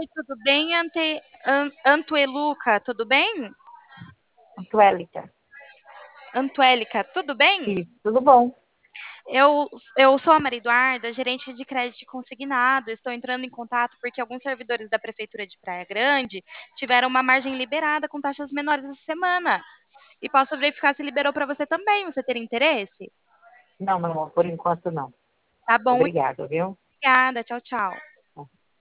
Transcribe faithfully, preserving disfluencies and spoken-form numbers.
Oi, tudo bem, Ante, An, Antueluca, tudo bem? Antuélica. Antuélica, tudo bem? Isso, tudo bom. Eu, eu sou a Maria Eduarda, gerente de crédito consignado. Estou entrando em contato porque alguns servidores da Prefeitura de Praia Grande tiveram uma margem liberada com taxas menores essa semana. E posso verificar se liberou para você também. Você ter interesse? Não, meu amor, por enquanto não. Tá bom, Obrigada, viu? obrigada. Tchau, tchau.